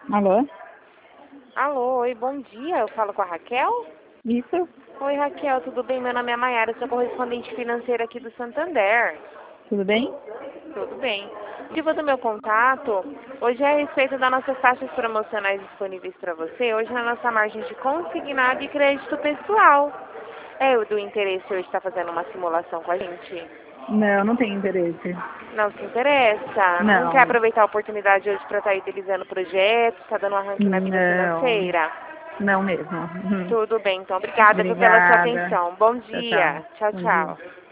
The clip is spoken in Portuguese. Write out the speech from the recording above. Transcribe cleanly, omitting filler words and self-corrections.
Alô? Alô, oi, bom dia. Eu falo com a Raquel? Isso? Oi, Raquel, tudo bem? Meu nome é Maiara, sou correspondente financeira aqui do Santander. Tudo bem? Tudo bem. O motivo do meu contato, hoje é a respeito das nossas taxas promocionais disponíveis para você, hoje na nossa margem de consignado e crédito pessoal. É o do interesse hoje está fazendo uma simulação com a gente? Não, não tenho interesse. Não se interessa? Não quer Não. aproveitar a oportunidade hoje para estar utilizando projetos, está dando um arranque na vida Não. financeira? Não mesmo. Tudo bem, então. Obrigada viu, pela sua Obrigada. atenção. Bom Tchau, tchau. dia. Tchau, Bom dia. tchau.